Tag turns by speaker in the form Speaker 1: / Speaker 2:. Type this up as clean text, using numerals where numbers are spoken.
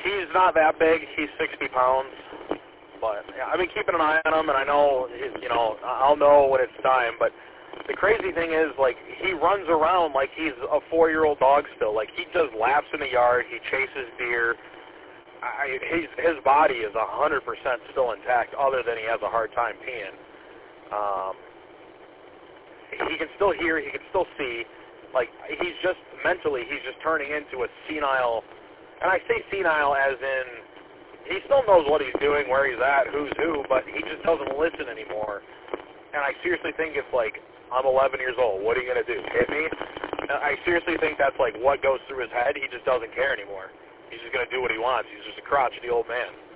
Speaker 1: He's not that big. He's 60 pounds. But yeah, I've been keeping an eye on him, and I know, I'll know when it's time. But the crazy thing is, like, he runs around like he's a 4-year-old dog still. Like, he does laps in the yard. He chases deer. His body is 100% still intact, other than he has a hard time peeing. He can still hear. He can still see. Like, he's just turning into a senile. And I say senile as in, he still knows what he's doing, where he's at, who's who, but he just doesn't listen anymore. And I seriously think it's like, I'm 11 years old. What are you going to do? Hit me? And I seriously think that's like what goes through his head. He just doesn't care anymore. He's just going to do what he wants. He's just a crotchety old man.